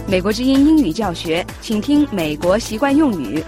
美国之音英语教学，请听美国习惯用语。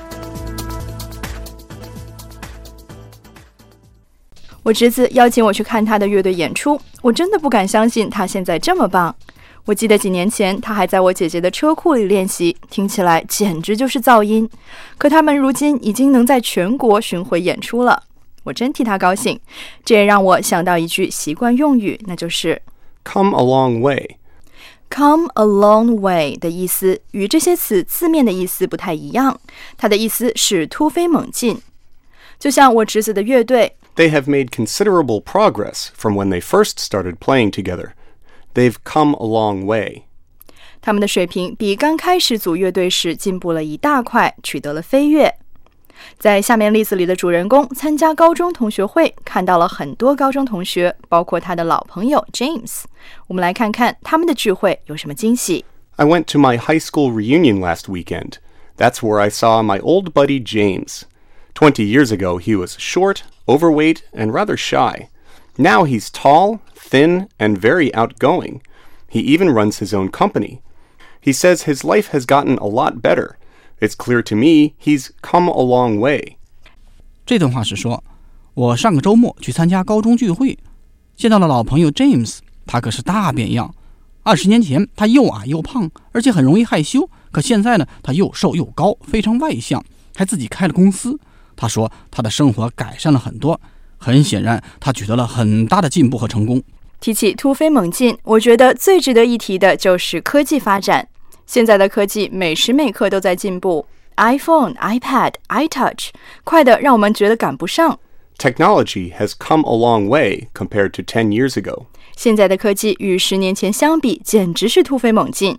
我侄子邀请我去看他的乐队演出，我真的不敢相信他现在这么棒。我记得几年前他还在我姐姐的车库里练习，听起来简直就是噪音。可他们如今已经能在全国巡回演出了，我真替他高兴。这也让我想到一句习惯用语，那就是 Come a long way。Come a long way 的意思与这些词字面的意思不太一样，它的意思是突飞猛进。就像我侄子的乐队 They have made considerable progress from when they first started playing together. They've come a long way. 他们的水平比刚开始组乐队时进步了一大块，取得了飞跃。在下面例子里的主人公参加高中同学会，看到了很多高中同学，包括他的老朋友 James。我们来看看他们的聚会有什么惊喜。 I went to my high school reunion last weekend. That's where I saw my old buddy James.20 years ago, he was short, overweight, and rather shy. Now he's tall, thin, and very outgoing. He even runs his own company. He says his life has gotten a lot better. It's clear to me he's come a long way. 这段话是说，我上个周末去参加高中聚会，见到了老朋友 James， 他可是大变样。20年前他又矮又胖，而且很容易害羞，可现在呢，他又瘦又高，非常外向，还自己开了公司。他说他的生活改善了很多，很显然他取得了很大的进步和成功。 提起突飞猛进，我觉得最值得一提的就是科技发展。现在的科技每时每刻都在进步， iPhone、iPad、iTouch 快得让我们觉得赶不上。 Technology has come a long way compared to 10 years ago. 现在的科技与10年前相比简直是突飞猛进。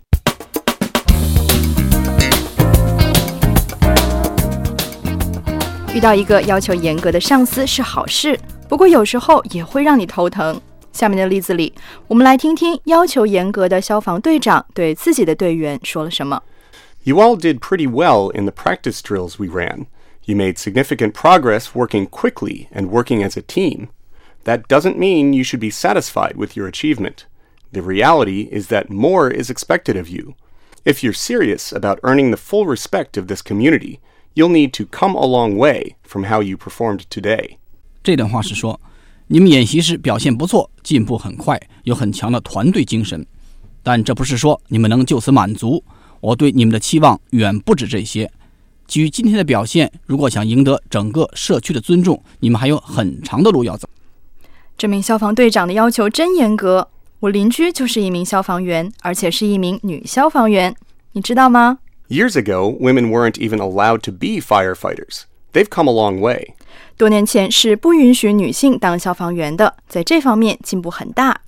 遇到一个要求严格的上司是好事，不过有时候也会让你头疼。下面的例子里，我们来听听要求严格的消防队长对自己的队员说了什么。 You all did pretty well in the practice drills we ran. You made significant progress working quickly and working as a team. That doesn't mean you should be satisfied with your achievement. The reality is that more is expected of you. If you're serious about earning the full respect of this community,You'll need to come a long way from how you performed today. 这段话是说，你们演习时表现不错，进步很快，有很强的团队精神。但这不是说你们能就此满足，我对你们的期望远不止这些。基于今天的表现，如果想赢得整个社区的尊重，你们还有很长的路要走。 这名消防队长的要求真严格，我邻居就是一名消防员，而且是一名女消防员，你知道吗 ？Years ago, women weren't even allowed to be firefighters. They've come a long way. 多年前是不允许女性当消防员的，在这方面进步很大。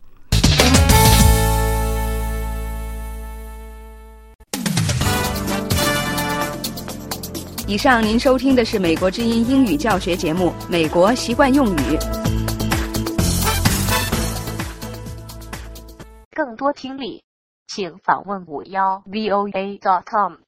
以上您收听的是美国之音英语教学节目《美国习惯用语》。 更多听力，请访问51voa.com。